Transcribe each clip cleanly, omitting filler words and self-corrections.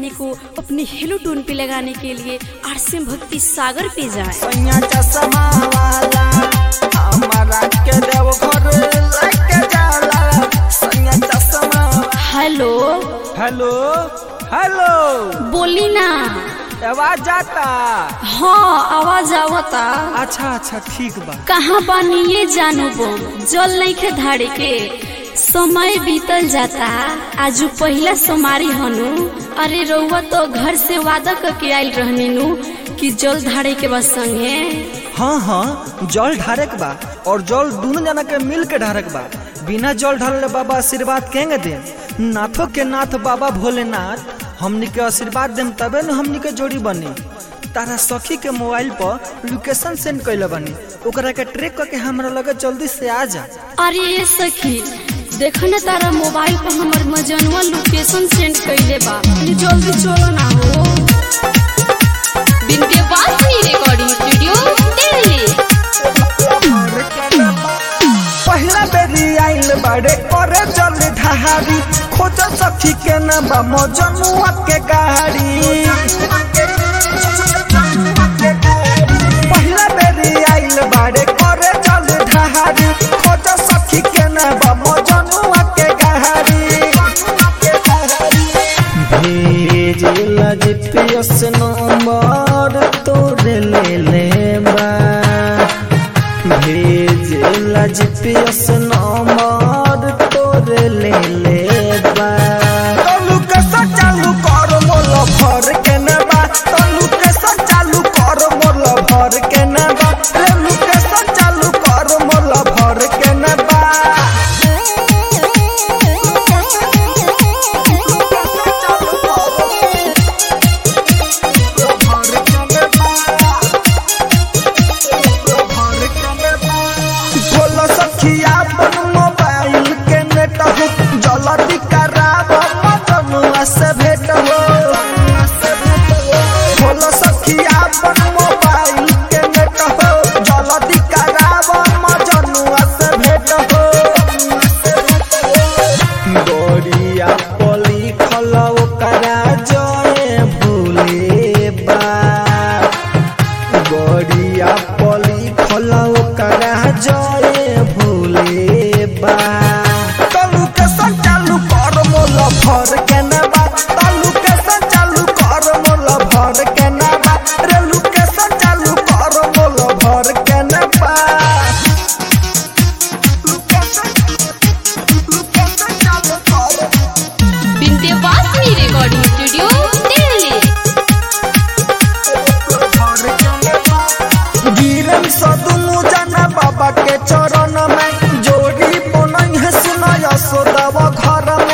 सभी को अपने हेलो टोन पे लगाने के लिए आरसीएम भक्ति सागर पे जाए। हेलो हेलो हेलो बोली ना, आवाज जाता? हाँ आवाज आवता। अच्छा अच्छा ठीक बा। कहाँ बानी ये जानू बम, जल नहीं खे धाड़े के समय बीतल जाता। आजू पहला सोमारी हनु, अरे रउआ तो घर से वादा करके आयल रहनी नु कि जल धाड़े के बस संगे। हाँ हाँ जल ढारक बा और जल दोनों जना के मिल के ढारक बा। बिना जल ढारले बाबा आशीर्वाद केंगे दे। नाथों के नाथ बाबा भोलेनाथ हमनी के आशीर्वाद देम तबे न हमनी के जोड़ी बनी। तारा सखी के मोबाइल पर लोकेशन सेंड कइले बनी, ओकरा के ट्रैक करके हमरा लगे जल्दी से आ जा। अरे ये सखी देखो ना, तारा मोबाइल पर हमर मजनुआ लोकेशन सेंड कइले बा, जल्दी चलो ना हो। Vindhyavasini recording studio Delhi. पहला बेरी आइल बाड़े करे जल ढहारी, खोज सखी के ना बा मजनुआ के गाड़ी। पहला बेरी आइल बाड़े करे जल ढहारी, खोज सखी के ना बा मजनुआ के गाड़ी। भेजिला जीपीएस नंबर तोरे ले बा, भेजिला जीपीएस नंबर तोरे ले बा। तलू के चालू कर मोल भर के नबा, तलू के चालू कर मोल भर के नबा, तलू के चालू कर मोल भर के नबा। जल्दी कराब मजनुआ से भेट हो, बोलो सखिया अपन मोबाइल के नेट हो। जल्दी कराब मजनुआ से भेट हो। गोरिया पली खलौ करा जय भूले बा, गोरिया पली खलौ करा जय भूले बा। भर के नबा, तलू के चालू कर मोल भर के नबा, रेलू के चालू कर मोल भर के नबा। Vindhyavasini recording studio Delhi. गिरम सदुनु जना बाबा के चरण में, जोड़ी बनई है सुना यशोदा घर में।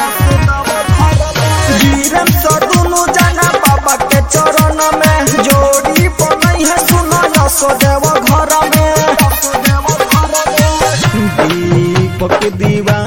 गिरम सदुनु जना बाबा के चरण में, जोड़ी बनई है सुना यशोदा घर में। दीपक दीवा